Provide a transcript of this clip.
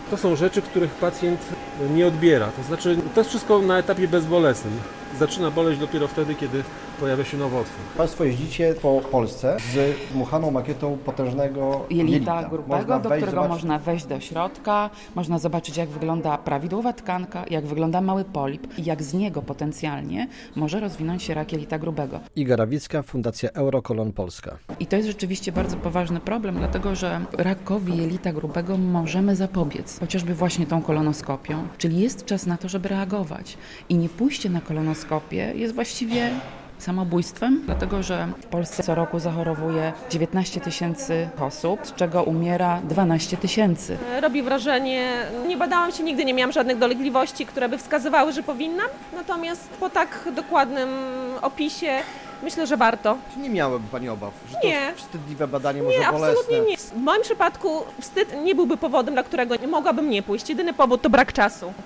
To są rzeczy, których pacjent nie odbiera. To znaczy, to jest wszystko na etapie bezbolesnym. Zaczyna boleć dopiero wtedy, kiedy pojawia się nowotwór. Państwo jeździcie po Polsce z dmuchaną makietą potężnego jelita grubego, do którego zobaczyć. można wejść do środka, można zobaczyć, jak wygląda prawidłowa tkanka, jak wygląda mały polip i jak z niego potencjalnie może rozwinąć się rak jelita grubego. Iga Rawicka, Fundacja Eurokolon Polska. I to jest rzeczywiście bardzo poważny problem, dlatego że rakowi jelita grubego możemy zapobiec, chociażby właśnie tą kolonoskopią, czyli jest czas na to, żeby reagować. I nie pójście na kolonoskopię jest właściwie samobójstwem, dlatego że w Polsce co roku zachorowuje 19 000 osób, z czego umiera 12 000. Robi wrażenie, nie badałam się nigdy, nie miałam żadnych dolegliwości, które by wskazywały, że powinnam, natomiast po tak dokładnym opisie myślę, że warto. Nie miałaby Pani obaw, że to Nie. wstydliwe badanie, może Nie, bolesne? absolutnie nie. W moim przypadku wstyd nie byłby powodem, dla którego mogłabym nie pójść. Jedyny powód to brak czasu.